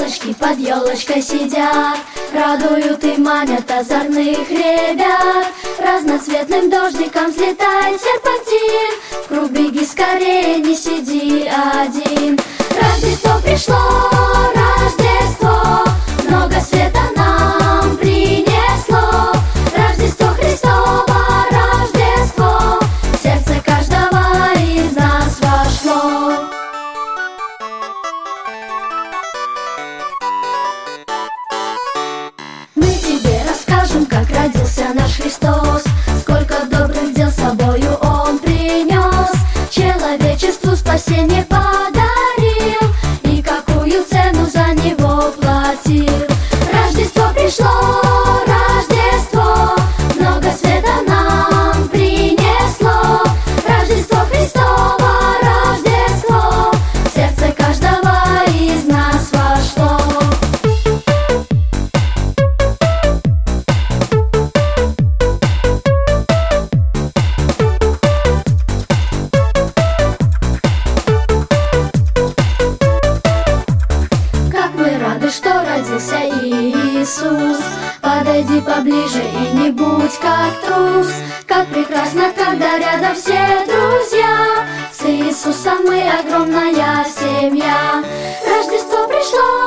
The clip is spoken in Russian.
Ангелочки под елочкой сидят, радуют и манят озорных ребят. Разноцветным дождиком взлетает серпантин, в круг беги скорее, не сиди один. Рождество пришло, Рождество, много света нам принесло. Рождество Христово, Рождество, в сердце каждого из нас вошло. Мы тебе расскажем, как родился наш Христос, сколько добрых дел с собою Он принес, человечеству спасение подарил и какую цену за него платил. Рождество пришло, Рождество, много света нам принесло. Рождество Христово, Рождество, в сердце каждого из нас вошло. Рады, что родился Иисус. Подойди поближе и не будь как трус. Как прекрасно, когда рядом все друзья. С Иисусом мы огромная семья. Рождество пришло,